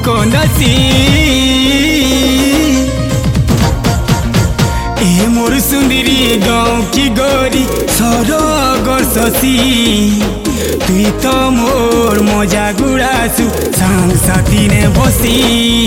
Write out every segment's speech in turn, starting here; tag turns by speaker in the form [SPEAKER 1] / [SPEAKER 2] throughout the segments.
[SPEAKER 1] कौनसी ए मोर सुंदरी गाँव की गोरी सरगर शशि तुई तो मोर मजा गुड़ासु सांग साथी ने बसी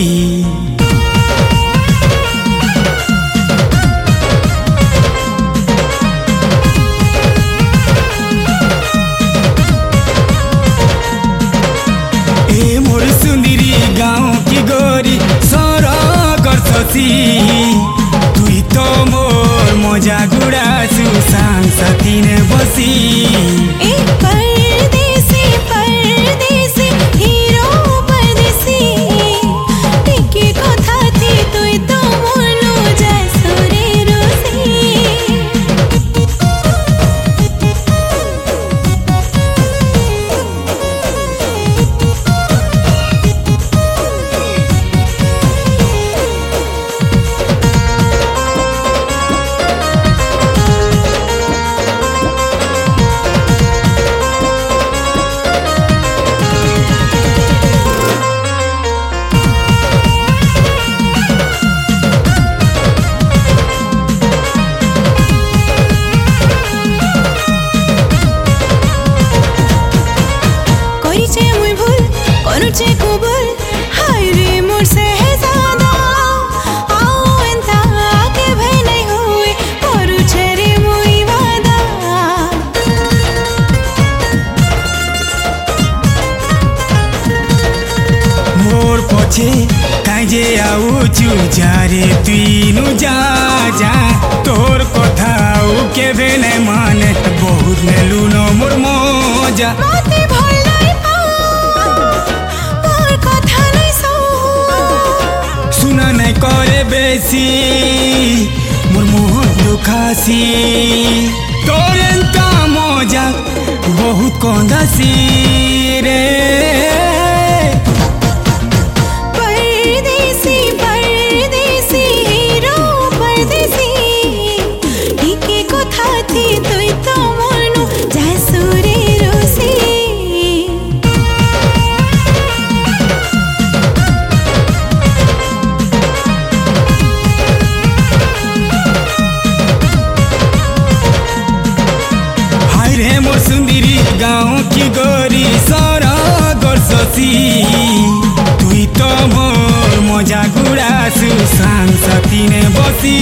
[SPEAKER 1] गाँव की गोरी सरगर शशि तुई तो मोर मजा गुड़ासु सांग साथी ने बसी
[SPEAKER 2] परदेसी परदेसी हीरो परदेसी टिके कथा थी तुई तो मोलू जैसुरे रोसी करुचे कबूल हाय रे मोर शहजादा आओ एंता आके भय नहीं हुए करुचे रे मोई वादा
[SPEAKER 1] मोर पछे काई जे आउचु जारे तुई जा जा तोर कथा के भेने माने बहुत नेलु न मोर मजा
[SPEAKER 2] माते भल नहीं मोर कथा नहीं
[SPEAKER 1] सुना नहीं करे बेसी मोर मोहन दुखासी तोर एंता मजा बहुत कौंदासी रे
[SPEAKER 2] परदेसी परदेसी हीरो परदेसी टिके कथा थी तुई तो मोलू जैसुरे रोसी
[SPEAKER 1] मोर सुंदरी गाँव की गोरी सरगर शशि तुई तो मोर मजा गुड़ासु सांग साथी ने बसी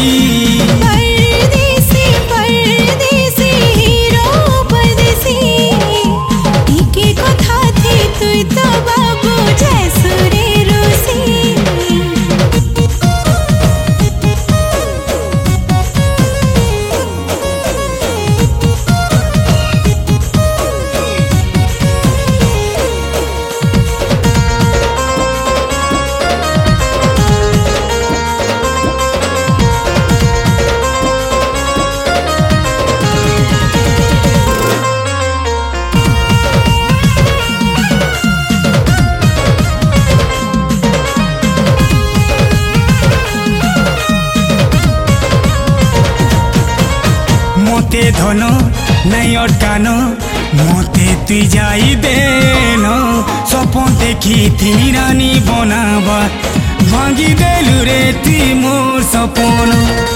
[SPEAKER 2] परदेसी परदेसी हीरो परदेसी टिके कथा थी तुई तो बाबू जैसुरे रोसी
[SPEAKER 1] मोते धन नहीं अटकान मोते तुई जाई देन सपन देखी थी रानी बनावा भांगी देलु रे तुई मोर सपन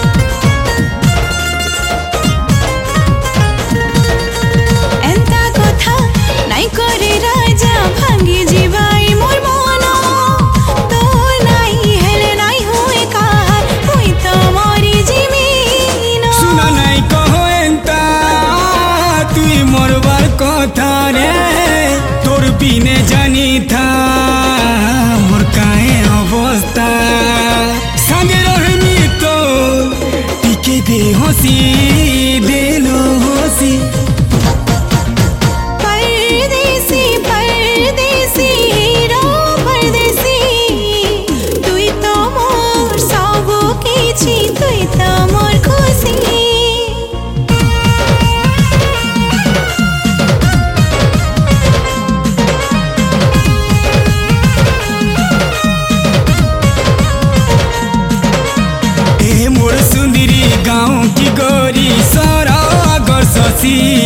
[SPEAKER 2] एंता कथा नहीं करे राजा भांगी जीवाई मोर मन तो नहीं हेले नहीं हुए कार हुई तो मोरी जिमीन
[SPEAKER 1] सुना नहीं कहो एंता तुई मोर बार कथा रे तोर बिने जानी था मोर काहे अवस्था संगे रहमी तो टिके दे हसी देलो हसी
[SPEAKER 2] परदेसी परदेसी हीरो परदेसी तुई तो मोर सब किछि तुई तो मोर खुशी
[SPEAKER 1] ए मोर सुंदरी गाँव की गोरी सरगर शशि